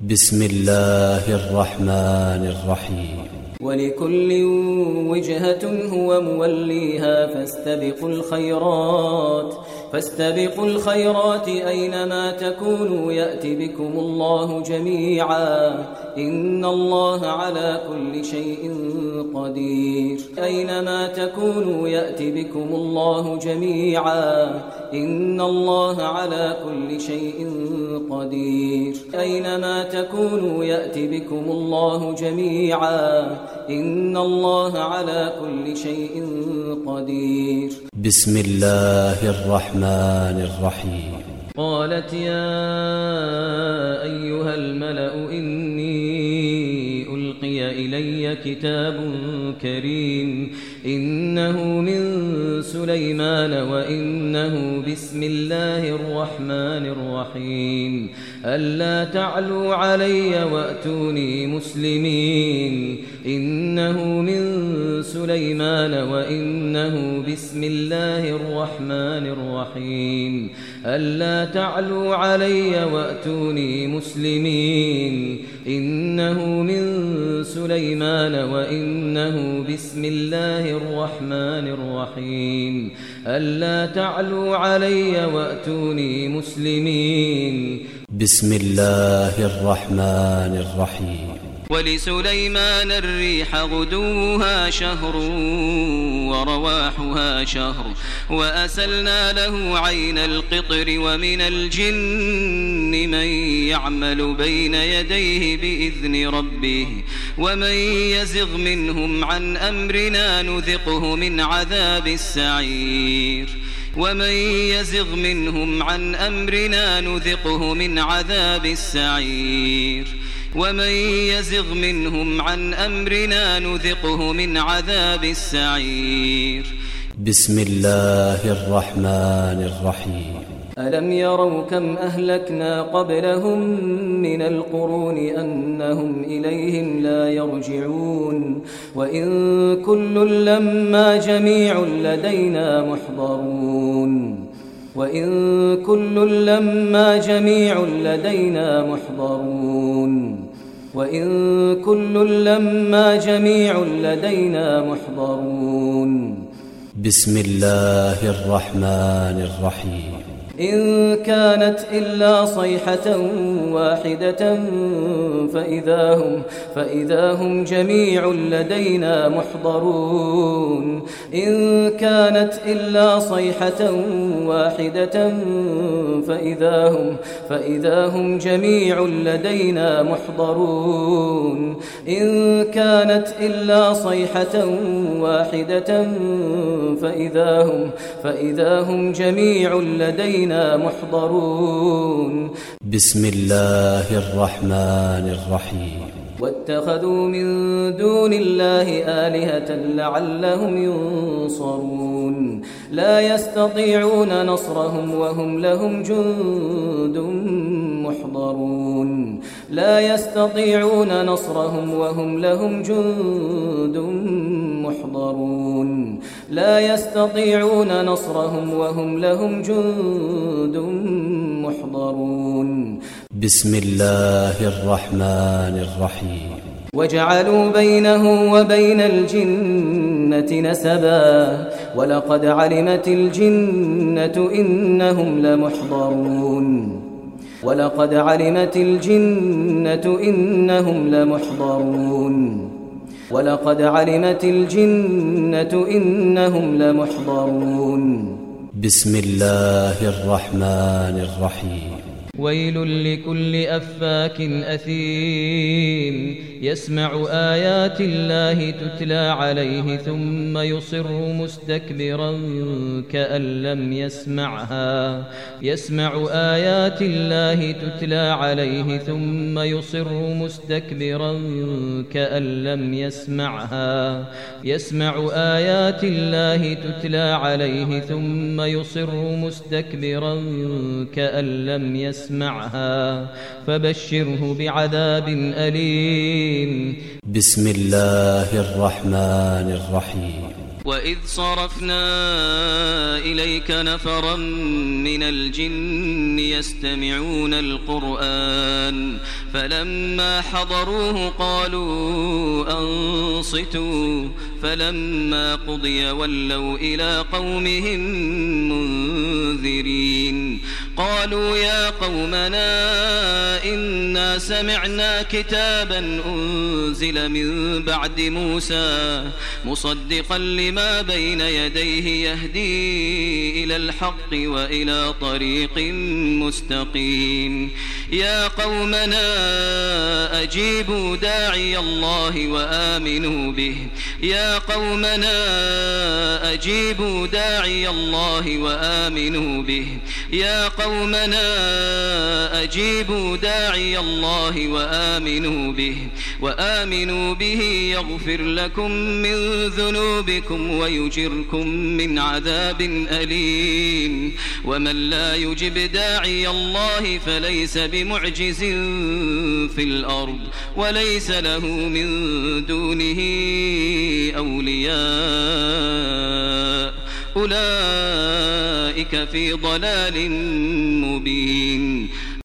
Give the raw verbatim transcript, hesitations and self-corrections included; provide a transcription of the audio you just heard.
بسم الله الرحمن الرحيم. ولكل وجهة هو موليها فاستبقوا الخيرات فاستبقوا الخيرات أينما تكونوا يأت بكم الله جميعا إن الله على كل شيء قدير. أينما تكونوا يأت بكم الله جميعا إن الله على كل شيء قدير. أينما تكونوا يأت بكم الله جميعا إن الله على كل شيء قدير. بسم الله الرحمن الرحيم. قالت يا أيها الملأ إني ألقي إلي كتاب كريم إنه من سليمان وإنه بسم الله الرحمن الرحيم ألا تعلوا علي وأتوني مسلمين إنه من سليمان وإنه بسم الله الرحمن الرحيم ألا تعلوا علي وأتوني مسلمين إنه من سليمان وإنه بسم الله الرحمن الرحيم ألا تعلوا علي وأتوني مسلمين. بسم الله الرحمن الرحيم. ولسليمان الريح غدوها شهر ورواحها شهر وأسلنا له عين القطر ومن الجن من يعمل بين يديه بإذن ربه ومن يزغ منهم عن أمرنا نذقه من عذاب السعير ومن يزغ منهم عن أمرنا نذقه من عذاب السعير ومن يزغ منهم عن أمرنا نذقه من عذاب السعير. بسم الله الرحمن الرحيم. ألم يروا كم أهلكنا قبلهم من القرون أنهم إليهم لا يرجعون وإن كل لما جميع لدينا محضرون وإن كل لما جميع لدينا محضرون وإن كل لما جميع لدينا محضرون. بسم الله الرحمن الرحيم. إن كانت إلا صيحة واحدة فإذا هم, فإذا هم جميع لدينا محضرون إن كانت إلا صيحة واحدة فإذا هم, فإذا هم جميع لدينا محضرون إن كانت إلا صيحة واحدة فإذا هم, فإذا هم جميع لدينا محضرون. بسم الله الرحمن الرحيم. واتخذوا من دون الله آلهة لعلهم ينصرون لا يستطيعون نصرهم وهم لهم جند محضرون لا يستطيعون نصرهم وهم لهم جند محضرون لا يستطيعون نصرهم وهم لهم جند محضرون. بسم الله الرحمن الرحيم. وجعلوا بينه وبين الجنة نسبا ولقد علمت الجنة إنهم لمحضرون ولقد علمت الجنة إنهم لمحضرون ولقد علمت الجنة إنهم لمحضرون. بسم الله الرحمن الرحيم. ويل لكل أفاك أثيم يسمع آيات الله تتلى عليه ثم يصر مستكبرا كأن لم يسمعها يسمع آيات الله تتلى عليه ثم يصر مستكبرا كأن لم يسمعها يسمع آيات الله تتلى عليه ثم يصر مستكبرا كأن لم يسمعها يسمعها فبشره بعذاب أليم. بسم الله الرحمن الرحيم. وإذ صرفنا إليك نفرا من الجن يستمعون القرآن فلما حضروه قالوا أنصتوا فلما قضي ولوا إلى قومهم منذرين قالوا يا قومنا إنا سمعنا كتابا أنزل من بعد موسى مصدقا لما بين يديه يهدي إلى الحق وإلى طريق مستقيم يا قومنا أجيبوا داعي الله وآمنوا به يا قومنا أجيبوا داعي الله وآمنوا به يا قومنا أجيبوا داعي الله وآمنوا به وآمنوا به يغفر لكم من ذنوبكم ويجركم من عذاب أليم ومن لا يجب داعي الله فليس بمعجز في الأرض وليس له من دونه أولياء أولئك في ضلال مبين